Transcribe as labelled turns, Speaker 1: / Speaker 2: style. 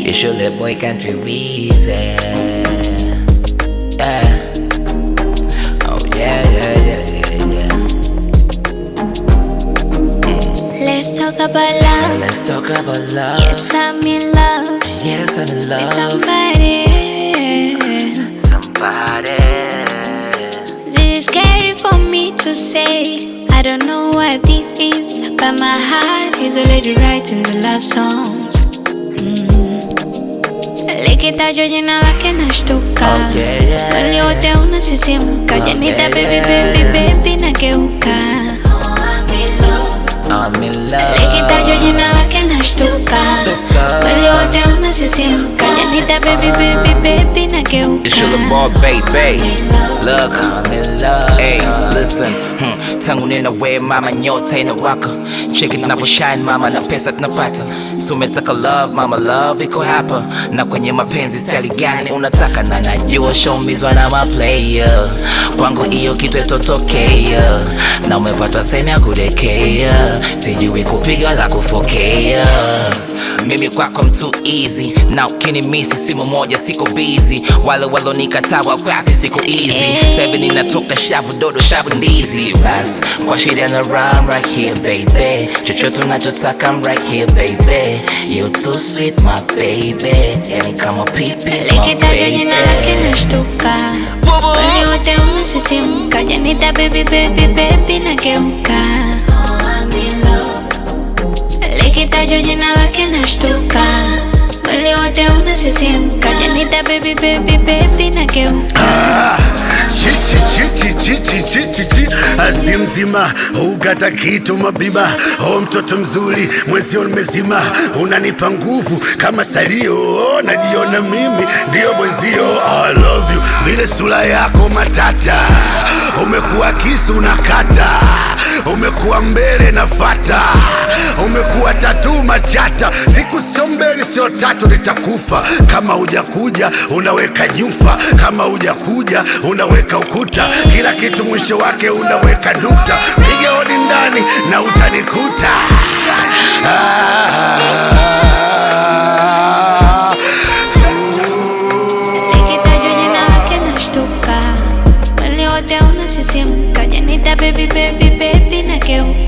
Speaker 1: You should let boy country reason. Yeah. Oh yeah, yeah, yeah, yeah, yeah.
Speaker 2: Let's talk about love.
Speaker 1: Let's talk about love.
Speaker 2: Yes, I'm in love
Speaker 1: Yes, I'm in love
Speaker 2: with somebody.
Speaker 1: Somebody.
Speaker 2: This is scary for me to say. I don't know what this is, but my heart is already writing the love songs. Likita yo jina lake nashtuka.
Speaker 1: Oh, yeah, yeah.
Speaker 2: Mwili wote unasisimka. Janita baby, baby, baby nageuka.
Speaker 1: I'm in love.
Speaker 2: Likita yo jina lake nashtuka. Mwili wote unasisimka. Janita baby, baby, baby nageuka.
Speaker 3: It's your little boy, baby. Look,
Speaker 1: I'm in love.
Speaker 3: hey, listen, tangu nina we mama nyota inawaka. Cheki navyo shine mama na pesa tunapata. So umetaka love mama, love iko hapa. Na kwenye mapenzi style gani unataka? Na najua showmizwa na maplayer. Kwangu iyo kitu itotokea. Na umepata sehemu ya kudekea. Sijui kupiga la kufokea. Mimi kwako I'm too easy. Na ukinimisi simu moja siko busy. Wale walonikataa wapi siko easy. Seven inatoka shavu dodo shavu ndizi. Bas kwa shida na rhyme right here baby. Chochote unachotaka I'm right here baby. You too sweet my baby. Yani kama pipi my
Speaker 2: Likita yo jina lake
Speaker 3: baby.
Speaker 2: nashtuka. Mwili wote unasisimka. Janita baby, baby, baby nageuka. Likita yo jina lake nashtuka. Mwili wote unasisimka. Janita baby, baby, baby nageuka.
Speaker 4: Chichi azimzima ugata kitu mabima. Oh mtoto mzuri mwezio nimezima. Unanipa nguvu kama salio. Najiona mimi ndio mwenzio. I love you vile sura yako matata. Umekuwa kisu na kata. Umekuwa mbele na fata. Umekuwa tatu machata. Siku sio mbele sio tatu nitakufa. Kama hujakuja unaweka nyufa. Kama hujakuja unaweka ukuta. Kila kitu mwisho wake unaweka nukta. Piga hodi ndani na utanikuta.
Speaker 2: Likita yo jina lake nashtuka. Mwili wote unasisimka. Janita baby, baby, baby nageuka.